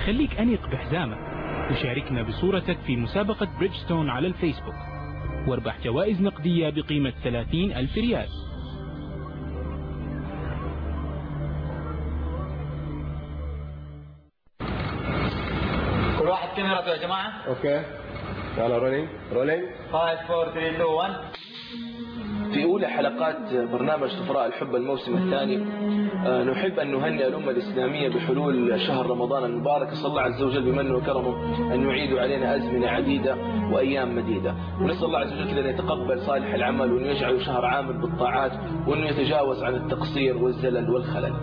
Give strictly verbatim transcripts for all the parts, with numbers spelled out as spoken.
خليك أنيق بحزامك وشاركنا بصورتك في مسابقة بريدجستون على الفيسبوك واربح جوائز نقدية بقيمة ثلاثين ألف ريال. كل واحد كاميرته يا جماعة. اوكي يلا رولينج رولينج خمسة أربعة ثلاثة اثنين واحد. في أولى حلقات برنامج سفراء الحب الموسم الثاني نحب أن نهنئ الأمة الإسلامية بحلول شهر رمضان المبارك. صلى الله عز وجل بمنه وكرمه أن يعيد علينا أزمنة عديدة وأيام مديدة، ونسأل الله عز وجل كذا أن يتقبل صالح العمل وأن يجعله شهر عامل بالطاعات وأنه يتجاوز عن التقصير والزلل والخلل.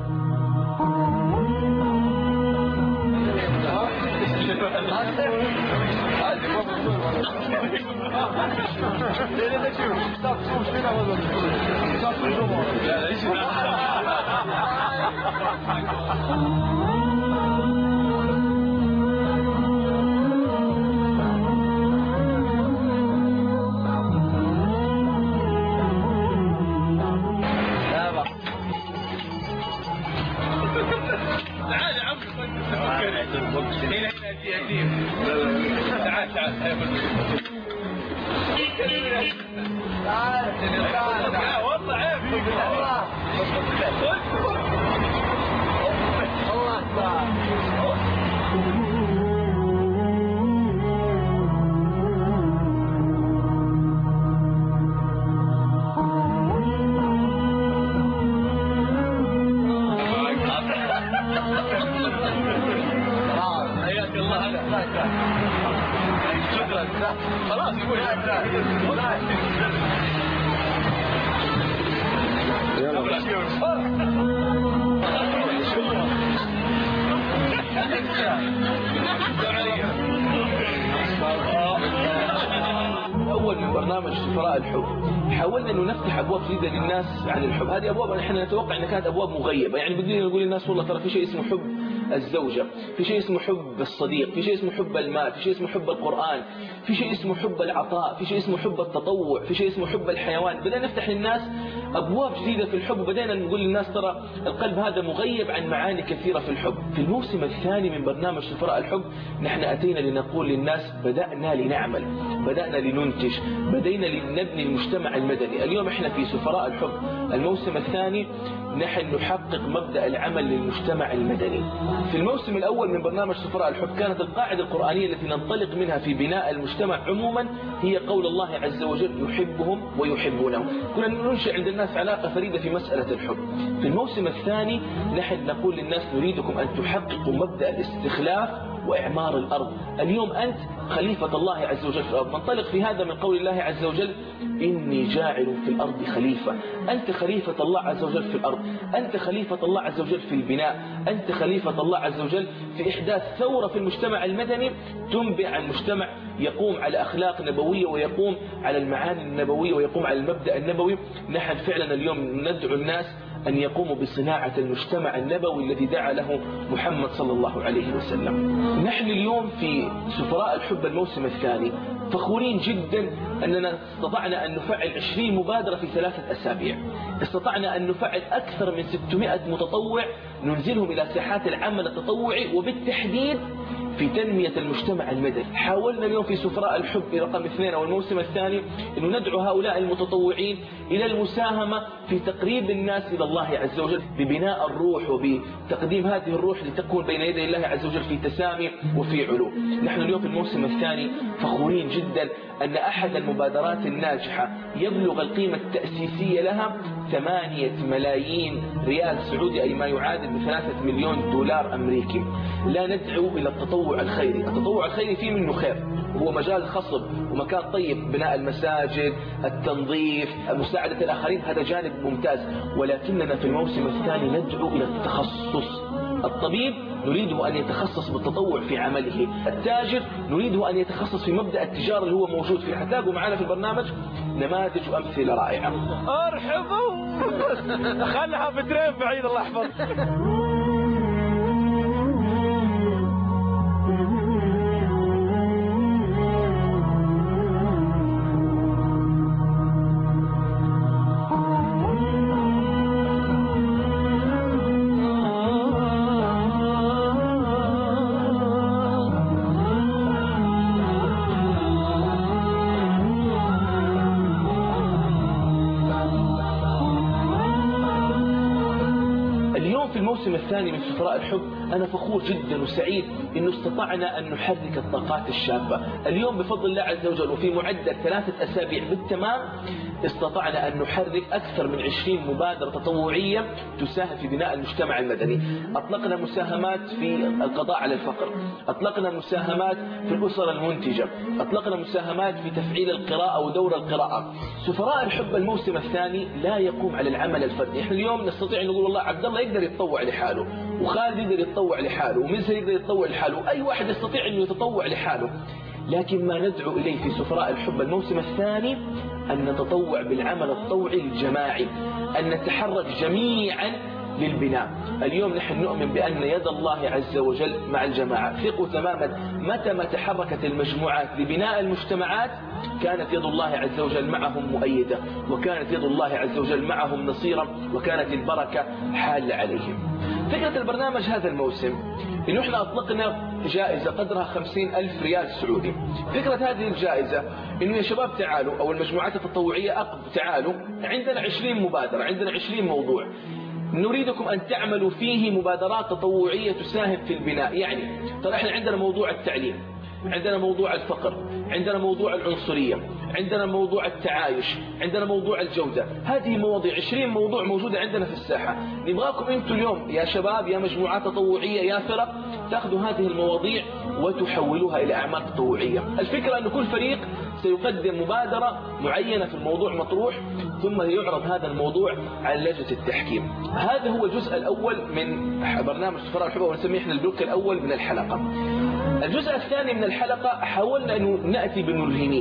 تعال تعال تعال تعال والله عيب الله الله حياك الله. هلا شكرا. خلاص يقول أول من برنامج سفراء الحب حاولنا أنه نفتح أبواب جديدة للناس عن الحب. هذه أبواب نحن نتوقع أنها كانت أبواب مغيبة، يعني بدنا نقول للناس والله ترى في شيء اسمه حب الزوجة، في شيء اسمه حب الصديق، في شيء اسمه حب المال، في شيء اسمه حب القرآن، في شيء اسمه حب العطاء، في شيء اسمه حب التطوع، في شيء اسمه حب الحيوان. بدأنا نفتح للناس أبواب جديدة في الحب، وبدأنا نقول للناس ترى القلب هذا مغيب عن معاني كثيرة في الحب. في الموسم الثاني من برنامج سفراء الحب نحن أتينا لنقول للناس بدأنا لنعمل، بدأنا لننتج، بدينا لنبني المجتمع المدني. اليوم احنا في سفراء الحب الموسم الثاني نحن نحقق مبدأ العمل للمجتمع المدني. في الموسم الأول من برنامج سفراء الحب كانت القاعدة القرآنية التي ننطلق منها في بناء المجتمع عموما هي قول الله عز وجل يحبهم ويحبونه. كنا ننشئ عند الناس علاقة فريدة في مسألة الحب. في الموسم الثاني نحن نقول للناس نريدكم أن تحققوا مبدأ الاستخلاف وإعمار الأرض. اليوم أنت خليفة الله عز وجل في الأرض. ننطلق في هذا من قول الله عز وجل إني جاعل في الأرض خليفة. أنت خليفة الله عز وجل في الأرض، أنت خليفة الله عز وجل في البناء، أنت خليفة الله عز وجل في إحداث ثورة في المجتمع المدني تنبئ عن مجتمع يقوم على أخلاق نبوية ويقوم على المعاني النبوية ويقوم على المبدأ النبوي. نحن فعلا اليوم ندعو الناس أن يقوموا بصناعة المجتمع النبوي الذي دعا له محمد صلى الله عليه وسلم. نحن اليوم في سفراء الحب الموسم الثاني فخورين جدا أننا استطعنا أن نفعل عشرين مبادرة في ثلاثة أسابيع. استطعنا أن نفعل أكثر من ستمائة متطوع ننزلهم إلى ساحات العمل التطوعي وبالتحديد في تنمية المجتمع المدني. حاولنا اليوم في سفراء الحب رقم اثنين أو الموسم الثاني أن ندعو هؤلاء المتطوعين إلى المساهمة في تقريب الناس إلى الله عز وجل ببناء الروح وبتقديم هذه الروح لتكون بين يدي الله عز وجل في تسامي وفي علو. نحن اليوم في الموسم الثاني فخورين جدا أن أحد المبادرات الناجحة يبلغ القيمة التأسيسية لها ثمانية ملايين ريال سعودي أي ما يعادل بثلاثة مليون دولار أمريكي. لا ندعو إلى التطوع الخيري. التطوع الخيري فيه منه خير، هو مجال خصب ومكان طيب، بناء المساجد، التنظيف، مساعدة الآخرين، هذا جانب ممتاز. ولكننا في الموسم الثاني ندعو إلى التخصص. الطبيب نريده أن يتخصص بالتطوع في عمله، التاجر نريده أن يتخصص في مبدأ التجارة اللي هو موجود فيه. حتلاقوا معنا في البرنامج نماذج وأمثلة رائعة. ارحبوا خلها بترين بعيد الله يحفظك. الموسم الثاني من سفراء الحب أنا فخور جدا وسعيد إنه استطعنا أن نحرك الطاقات الشابة. اليوم بفضل الله عز وجل وفي معدل ثلاثة أسابيع بالتمام استطعنا أن نحرك أكثر من عشرين مبادرة تطوعية تساهم في بناء المجتمع المدني. أطلقنا مساهمات في القضاء على الفقر، أطلقنا مساهمات في الأسر المنتجة، أطلقنا مساهمات في تفعيل القراءة ودور القراءة. سفراء الحب الموسم الثاني لا يقوم على العمل الفردي. احنا اليوم نستطيع أن نقول والله عبد الله يقدر يتطوع لحاله، وخالد يقدر يتطوع لحاله، ومنسى يقدر يتطوع لحاله، أي واحد يستطيع أن يتطوع لحاله. لكن ما ندعو إليه في سفراء الحب الموسم الثاني أن نتطوع بالعمل الطوعي الجماعي، أن نتحرك جميعا للبناء. اليوم نحن نؤمن بأن يد الله عز وجل مع الجماعة. ثقوا تماما متى ما تحركت المجموعات لبناء المجتمعات كانت يد الله عز وجل معهم مؤيدة، وكانت يد الله عز وجل معهم نصيرا، وكانت البركة حالة عليهم. فكرة البرنامج هذا الموسم إنه إحنا أطلقنا جائزة قدرها خمسين ألف ريال سعودي. فكرة هذه الجائزة إنه يا شباب تعالوا، أو المجموعات التطوعية أقب تعالوا، عندنا عشرين مبادرة، عندنا عشرين موضوع نريدكم أن تعملوا فيه مبادرات تطوعية تساهم في البناء. يعني ترى إحنا عندنا موضوع التعليم، عندنا موضوع الفقر، عندنا موضوع العنصرية، عندنا موضوع التعايش، عندنا موضوع الجودة. هذه مواضيع عشرين موضوع موجودة عندنا في الساحة. نبغاكم أنتم اليوم يا شباب يا مجموعات تطوعية يا فرق تأخذوا هذه المواضيع وتحولوها إلى أعمال تطوعية. الفكرة أن كل فريق سيقدم مبادرة معينة في الموضوع مطروح، ثم يعرض هذا الموضوع على لجنة التحكيم. هذا هو الجزء الأول من برنامج سفراء الحب، ونسميه احنا البلوك الأول من الحلقة. الجزء الثاني من الحلقة حاولنا أنه نأتي بالملهمين،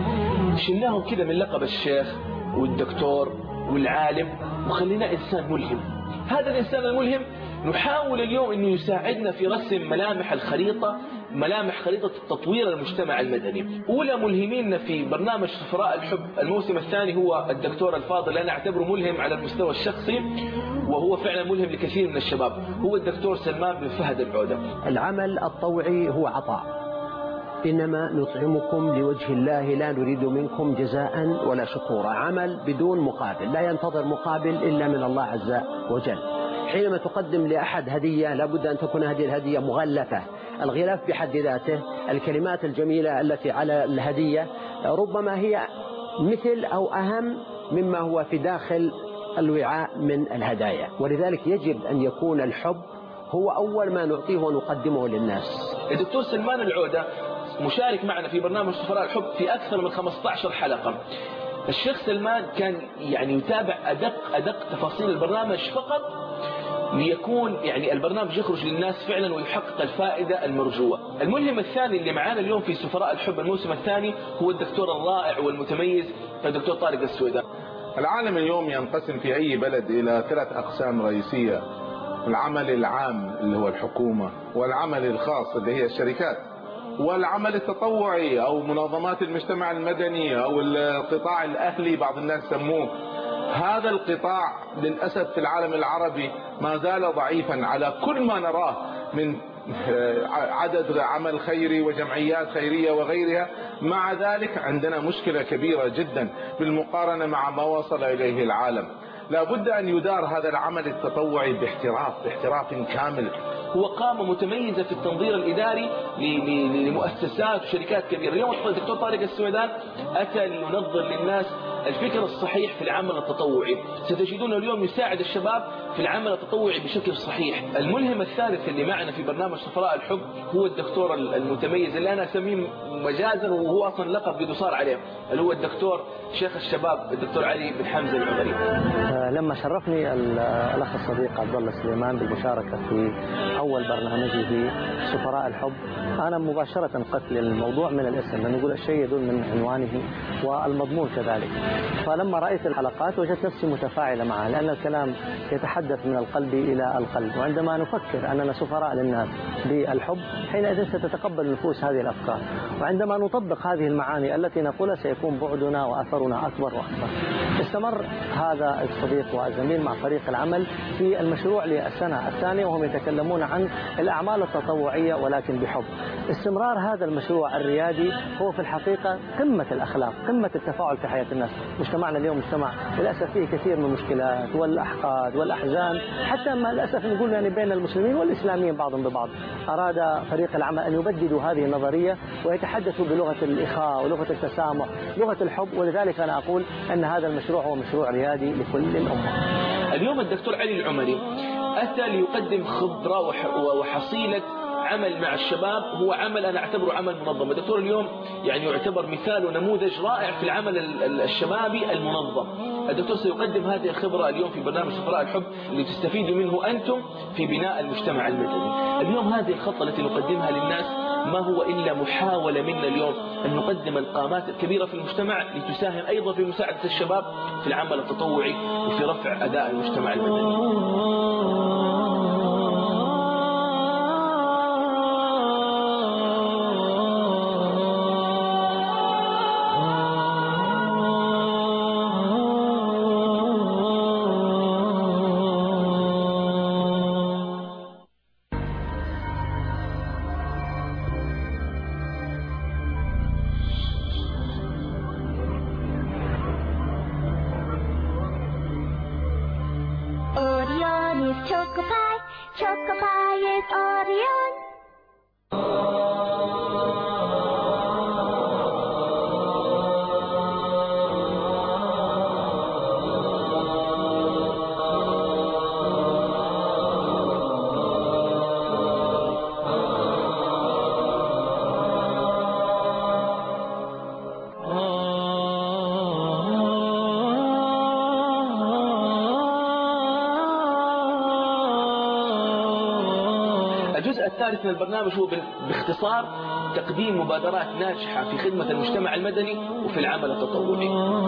شلناهم كذا من لقب الشيخ والدكتور والعالم وخلينا إنسان ملهم. هذا الإنسان الملهم نحاول اليوم أنه يساعدنا في رسم ملامح الخريطة، ملامح خريطة تطوير المجتمع المدني. أولى ملهمين في برنامج سفراء الحب الموسم الثاني هو الدكتور الفاضل، أنا أعتبره ملهم على المستوى الشخصي وهو فعلا ملهم لكثير من الشباب، هو الدكتور سلمان بن فهد العودة. العمل الطوعي هو عطاء، إنما نطعمكم لوجه الله لا نريد منكم جزاء ولا شكورا. عمل بدون مقابل، لا ينتظر مقابل إلا من الله عز وجل. حينما تقدم لأحد هدية لابد أن تكون هذه الهدية مغلفة. الغلاف بحد ذاته، الكلمات الجميلة التي على الهدية ربما هي مثل أو أهم مما هو في داخل الوعاء من الهدايا، ولذلك يجب أن يكون الحب هو أول ما نعطيه ونقدمه للناس. الدكتور سلمان العودة مشارك معنا في برنامج سفراء الحب في أكثر من خمسة عشر حلقة. الشيخ سلمان كان يعني يتابع أدق أدق تفاصيل البرنامج فقط ليكون يعني البرنامج يخرج للناس فعلا ويحقق الفائدة المرجوة. الملهم الثاني اللي معانا اليوم في سفراء الحب الموسم الثاني هو الدكتور الرائع والمتميز الدكتور طارق السويدان. العالم اليوم ينقسم في أي بلد إلى ثلاث أقسام رئيسية: العمل العام اللي هو الحكومة، والعمل الخاص اللي هي الشركات، والعمل التطوعي أو منظمات المجتمع المدني أو القطاع الأهلي بعض الناس سموه. هذا القطاع للأسف في العالم العربي ما زال ضعيفا على كل ما نراه من عدد عمل خيري وجمعيات خيرية وغيرها. مع ذلك عندنا مشكلة كبيرة جدا بالمقارنة مع ما وصل إليه العالم. لا بد أن يدار هذا العمل التطوعي باحتراف باحتراف كامل. هو قامة متميزة في التنظير الإداري لمؤسسات وشركات كبيرة. اليوم الدكتور طارق السويدان أتى لينظر للناس الفكر الصحيح في العمل التطوعي. ستجدونه اليوم يساعد الشباب في العمل التطوعي بشكل صحيح. الملهم الثالث اللي معنا في برنامج سفراء الحب هو الدكتور المتميز اللي أنا أسميه مجازا وهو أصلا لقب قد صار عليه، اللي هو الدكتور شيخ الشباب الدكتور علي بن حمزة العمري. لما شرفني الأخ الصديق عبد الله سليمان بالمشاركة في أول برنامجه سفراء الحب، أنا مباشرة قتل الموضوع من الاسم، لأن نقول الشيء يدل من عنوانه والمضمون كذلك. فلما رأيت الحلقات وجدت نفسي متفاعلة معها، لأن الكلام يتحدث من القلب إلى القلب، وعندما نفكر أننا سفراء للناس بالحب حينئذ ستتقبل النفوس هذه الأفكار، وعندما نطبق هذه المعاني التي نقولها سيكون بعدنا وأثرنا أكبر وأكبر. استمر هذا الصديق والزميل مع فريق العمل في المشروع للسنة الثانية، وهم يتكلمون عن الأعمال التطوعية ولكن بحب. استمرار هذا المشروع الريادي هو في الحقيقة قمة الأخلاق، قمة التفاعل في حياة الناس. مجتمعنا اليوم مجتمع للأسف فيه كثير من المشكلات والأحقاد والأحزان، حتى ما للأسف نقول يعني بين المسلمين والإسلاميين بعضهم ببعض. أراد فريق العمل أن يبددوا هذه النظرية ويتحدثوا بلغة الإخاء ولغة التسامح، لغة الحب، ولذلك أنا أقول أن هذا المشروع هو مشروع ريادي لكل الأمة. اليوم الدكتور علي العمري أتى ليقدم خبرة وحصيلة عمل مع الشباب، هو عمل أنا أعتبره عمل منظم. الدكتور اليوم يعني يعتبر مثال ونموذج رائع في العمل الشبابي المنظم. الدكتور سيقدم هذه الخبرة اليوم في برنامج سفراء الحب لتستفيدوا منه أنتم في بناء المجتمع المدني. اليوم هذه الخطة التي نقدمها للناس ما هو إلا محاولة منا اليوم أن نقدم القامات الكبيرة في المجتمع لتساهم أيضا في مساعدة الشباب في العمل التطوعي وفي رفع أداء المجتمع المدني. الجزء الثالث من البرنامج هو باختصار تقديم مبادرات ناجحة في خدمة المجتمع المدني وفي العمل التطوعي.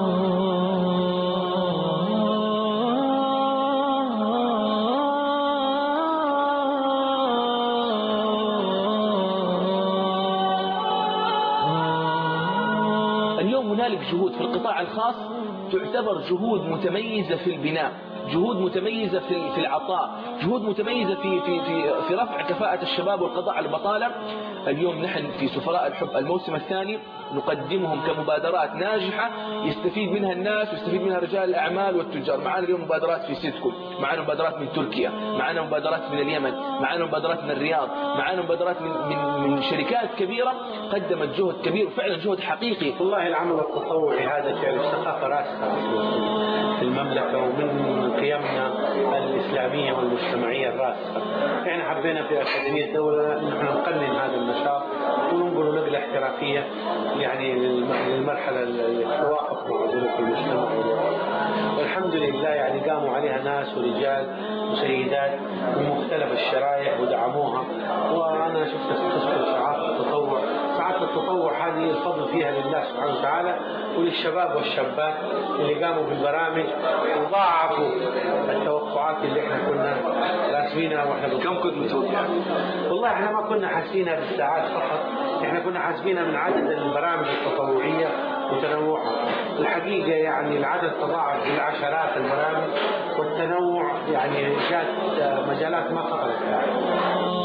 اليوم هنالك جهود في القطاع الخاص تعتبر جهود متميزة في البناء، جهود متميزة في في العطاء، جهود متميزة في في في في رفع كفاءة الشباب والقضاء على البطالة. اليوم نحن في سفراء الحب الموسم الثاني نقدمهم كمبادرات ناجحة يستفيد منها الناس ويستفيد منها رجال الأعمال والتجار. معنا اليوم مبادرات في سيدكم، معنا مبادرات من تركيا، معنا مبادرات من اليمن، معنا مبادرات من الرياض، معنا مبادرات من من من شركات كبيرة قدمت جهد كبير وفعلا جهد حقيقي. والله العمل التطوعي هذا يعني ثقافة راسخة في المملكة ومن قيمنا الإسلامية والمجتمعية الراسخة. احنا حبينا في أكاديمية الدولة ان احنا نقنن هذا النشاط وننقل نقلة احترافية يعني للمرحلة اللي توافق مع ظروف المجتمع، والحمد لله يعني قاموا عليها ناس ورجال وسيدات من مختلف الشرائح ودعموها. وأنا شفت تذكر ساعات التطوع، ساعات التطوع هذه الفضل فيها لله سبحانه وتعالى وللشباب والشابات اللي قاموا بالبرامج وضاعفوا التوقعات اللي احنا كنا راسمينها. واحنا كم كنت متوقع؟ والله احنا ما كنا حاسينها بالساعات فقط، احنا كنا حاسبينها من عدد البرامج التطوعية وتنوعها. الحقيقة يعني العدد تضاعف بالعشرات البرامج والتنوع يعني جات مجالات ما خطرت يعني.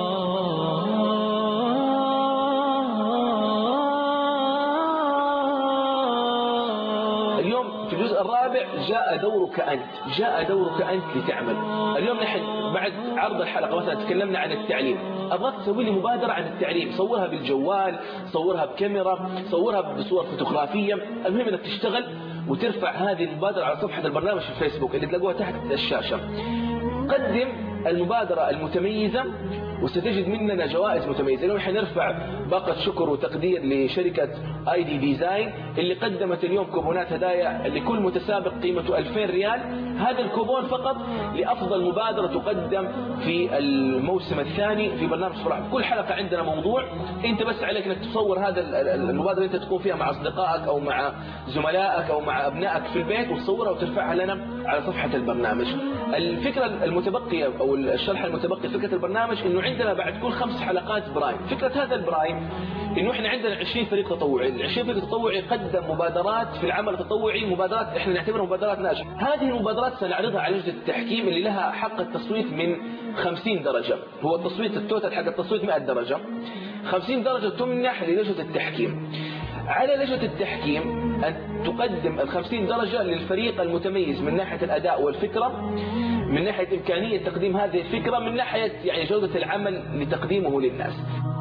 اليوم في الجزء الرابع جاء دورك أنت، جاء دورك أنت لتعمل. اليوم نحن بعد عرض الحلقة مثلا تكلمنا عن التعليم، أبغاك تسوي لي مبادرة عن التعليم، صورها بالجوال، صورها بكاميرا، صورها بصور فوتوغرافية، المهم أنك تشتغل وترفع هذه المبادرة على صفحة البرنامج في الفيسبوك اللي تلاقوها تحت الشاشة. قدم المبادرة المتميزة وستجد مننا جوائز متميزة. اليوم حنرفع باقة شكر وتقدير لشركة اي دي ديزاين اللي قدمت اليوم كوبونات هدايا لكل متسابق قيمته ألفين ريال. هذا الكوبون فقط لأفضل مبادرة تقدم في الموسم الثاني في برنامج سفراء. كل حلقة عندنا موضوع، انت بس عليك انك تصور هذا المبادرة اللي انت تكون فيها مع اصدقائك او مع زملائك او مع ابنائك في البيت وتصورها وترفعها لنا على صفحة البرنامج. الفكرة المتبقية أو الشرح المتبقي فكرة البرنامج إنه عندنا بعد كل خمس حلقات برايم. فكرة هذا البرايم إنه إحنا عندنا عشرين فريق تطوعي، ال عشرين فريق تطوعي قدم مبادرات في العمل التطوعي، مبادرات إحنا نعتبرها مبادرات ناجحة. هذه المبادرات سنعرضها على لجنة التحكيم اللي لها حق التصويت من خمسين درجة. هو التصويت التوتال حق التصويت مئة درجة، خمسين درجة تمنح للجنة التحكيم. على لجنة التحكيم أن تقدم الخمسين درجة للفريق المتميز من ناحية الأداء والفكرة، من ناحية إمكانية تقديم هذه الفكرة، من ناحية يعني جودة العمل لتقديمه للناس.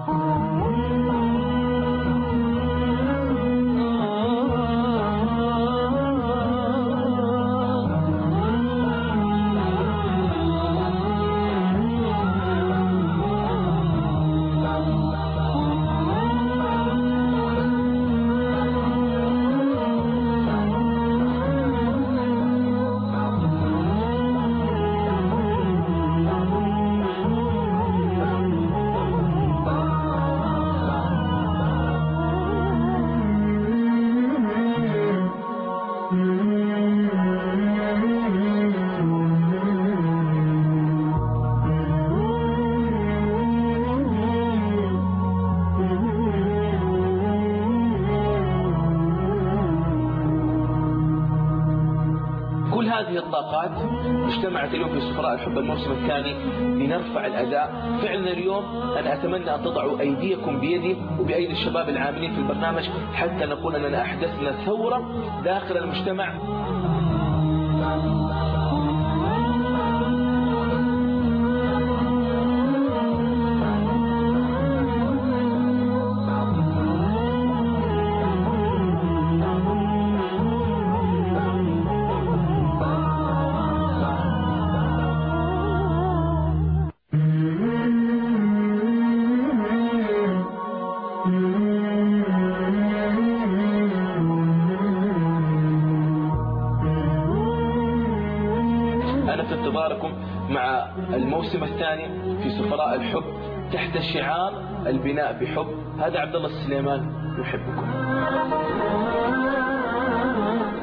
هذه الطاقات اجتمعت اليوم في سفراء الحب الموسم الثاني لنرفع الأداء. فعلا اليوم أنا أتمنى أن تضعوا أيديكم بيدي وبأيدي الشباب العاملين في البرنامج حتى نقول أننا أحدثنا ثورة داخل المجتمع. مع الموسم الثاني في سفراء الحب تحت شعار البناء بحب. هذا عبد الله السليمان يحبكم.